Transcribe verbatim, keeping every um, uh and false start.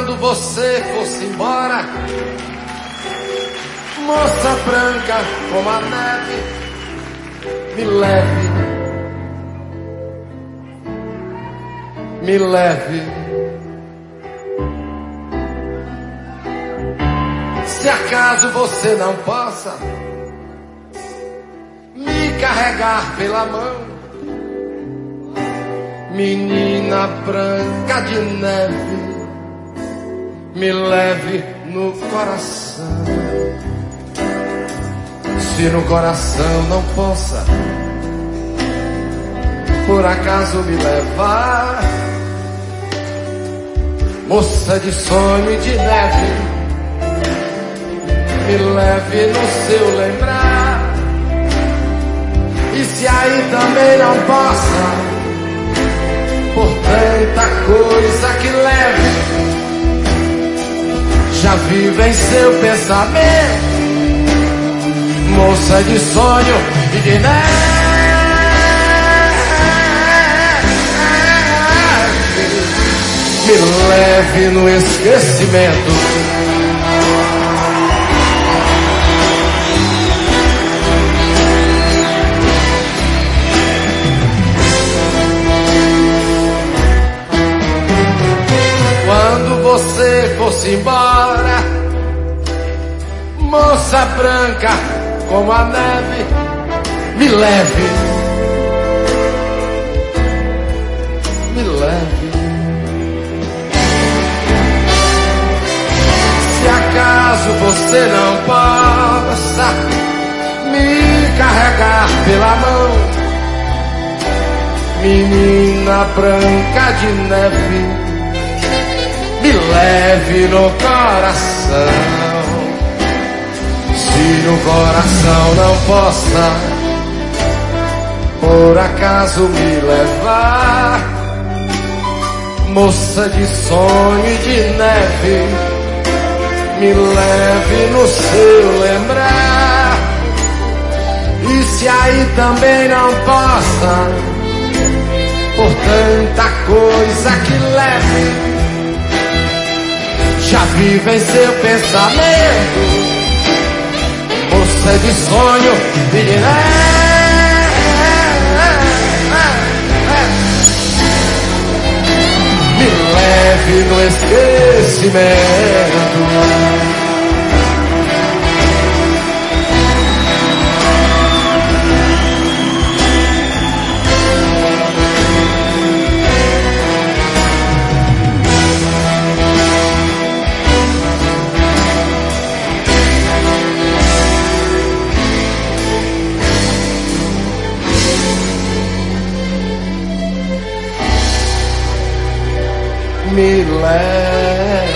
Quando você fosse embora, moça branca como a neve, me leve, me leve. Se acaso você não possa me carregar pela mão, menina branca de neve, me leve no coração. Se no coração não possa, por acaso me levar, moça de sonho e de neve, me leve no seu lembrar. E se aí também não possa, por tanta coisa que leve, já vive em seu pensamento, moça de sonho e de neve, me leve no esquecimento. Quando você fosse embora, moça branca como a neve, me leve, me leve. Se acaso você não possa me carregar pela mão, menina branca de neve, me leve no coração. Se no coração não possa, por acaso me levar, moça de sonho e de neve, me leve no seu lembrar. E se aí também não possa, por tanta coisa que leve, já vive em seu pensamento, moça de sonho e de neve, me leve no esquecimento. Me leve